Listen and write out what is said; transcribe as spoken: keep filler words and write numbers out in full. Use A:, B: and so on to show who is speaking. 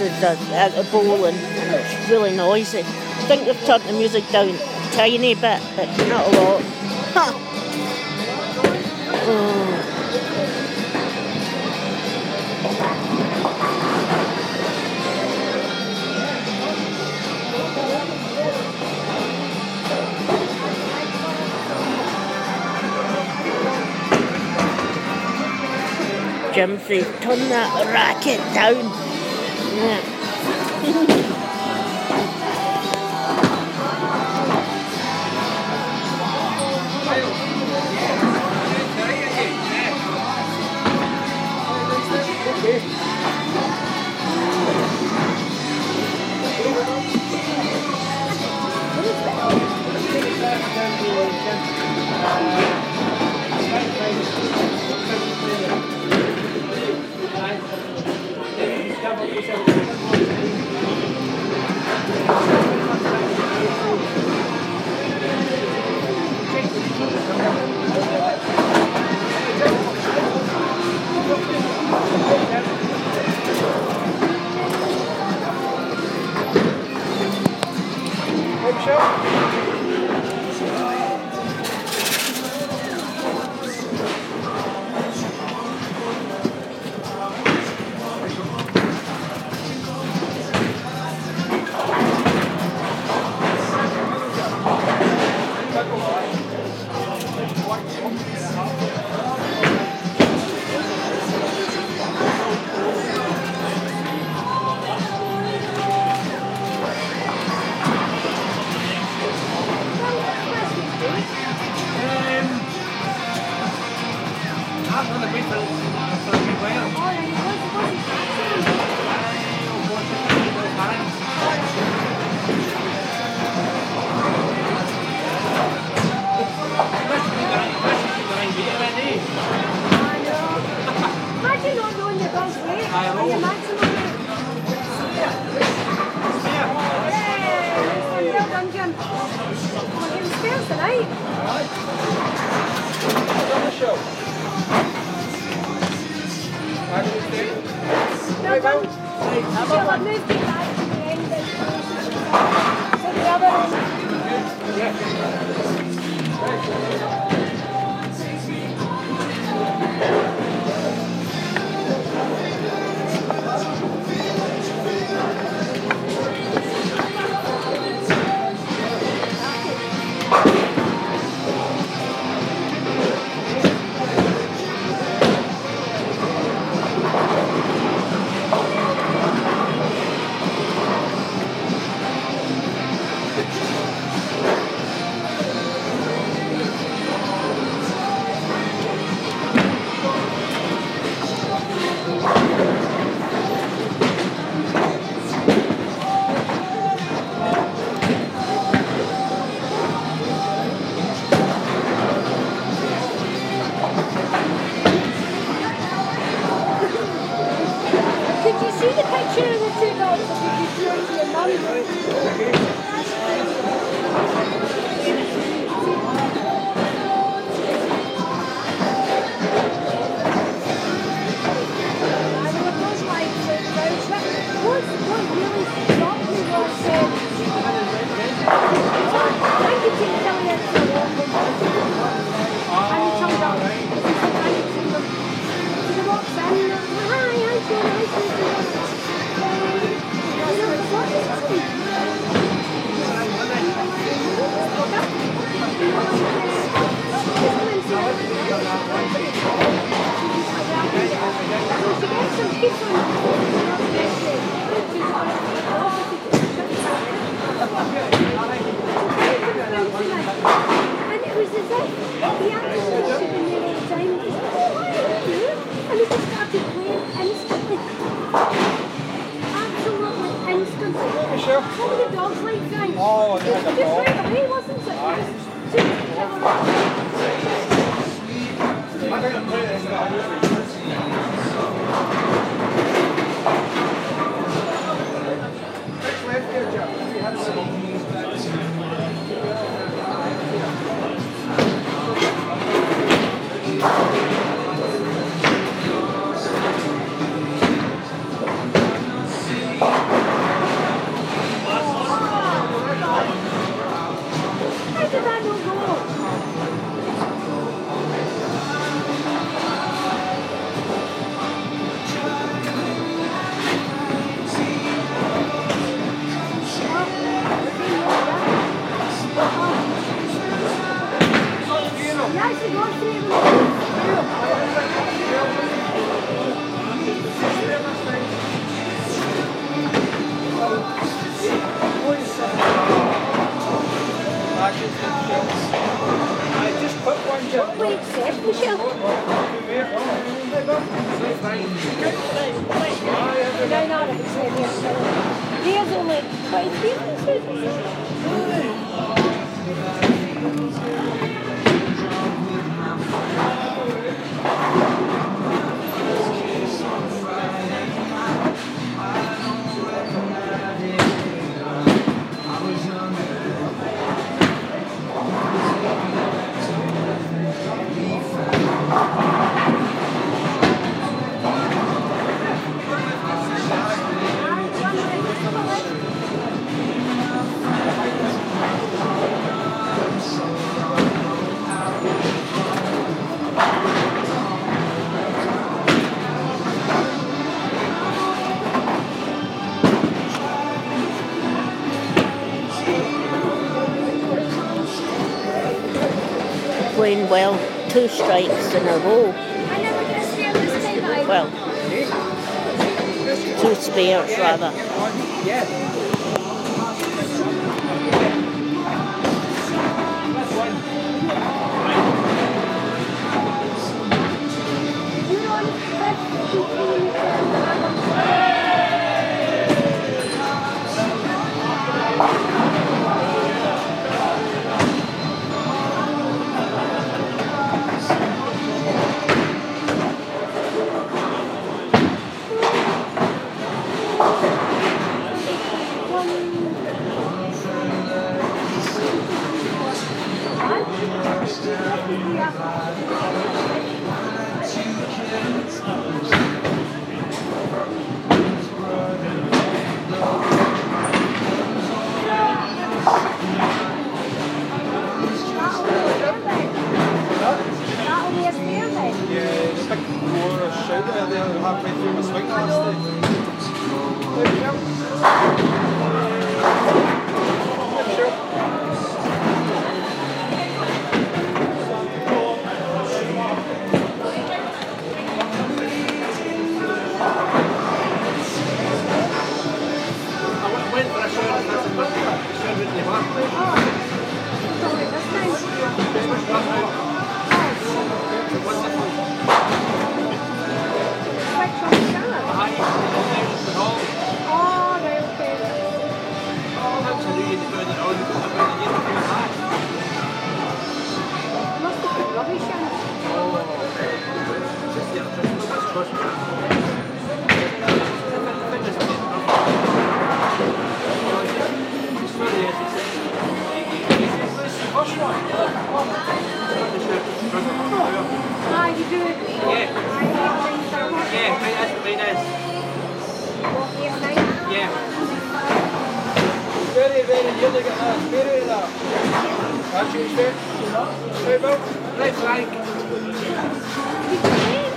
A: dances at, at the bowling, and it's really noisy. I think they've turned the music down a tiny bit, but not a lot. Huh. Oh. Jim says, turn that racket down. Yeah.
B: Bye. Just put one down.
C: What we accept, Michelle? No, not if it's heavy. There's only twenty-three pieces.
A: Playing well, two strikes in a row.
C: I never get a spare this time, I
A: Well, two spares rather.
B: Yeah. Halfway through my swing last day. There we go. Yeah, sure. I went for a show and that's a bit of a show with the mark.
C: Ah, you do it?
B: Yeah. Yeah, right, that's what mine is. Yeah. Very, very good at that. Very that. That's you, sir. Right, Bill? Right, Frank.